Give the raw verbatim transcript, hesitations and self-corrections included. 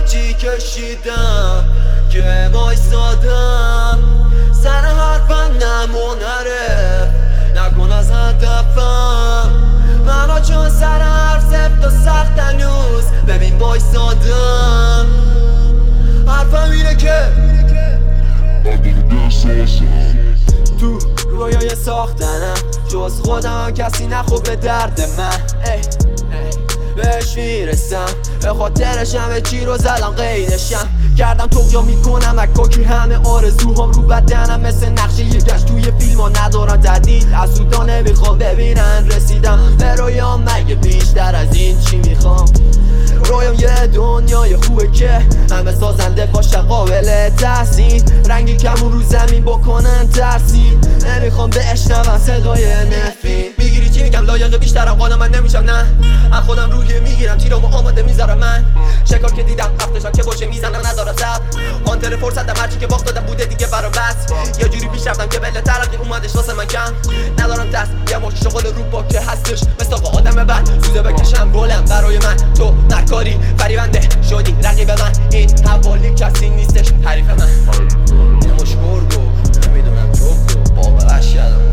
هرچی کشیدم که وایسادم سر حرفم نمونره نکن از هدفم منو چون سر حرف سفت و سخت هنوز ببین وایسادم حرفم اینه که تو رویای ساختنم جز خودم کسی نخوب به درد من ای ای بهش میرسم به خاطرش همه چی رو زدم قیدشم کردم توقیا میکنم اکاکی همه آرزوهام رو بدنم مثل نقشه یه گشت توی فیلم ها ندارم تدید حسودا نمیخوام ببینن رسیدم به رویام مگه بیشتر از این چی میخوام رویام یه دنیای خوبه که همه سازنده باشه قابل تحسین رنگی کمون رو زمین بکنن ترسید نمیخوام بشنوم صدای نفرین میگیری چی میگم لایق بیشترم قانم من نمیشم نه از خودم روحیه میگیرم تیرامو آماده میذارم من شکار که دیدم وقتشم که باشه میزنم ندارم سب هانتر فرصتم هرچی که باخت دادم بوده دیگه برام بس یه جوری پیش رفتم که بله ترقی اومدش واسه من کم ندارم دست یه مش شغل رو با که هستش مثل آقا آدم بد سوزه بکشم بلم برای من تو نکاری فریبنده شدی رقیب من این حوالی کسی نیستش حریف من یه مش گرگو نمیدونم چوکو بابا اشیادم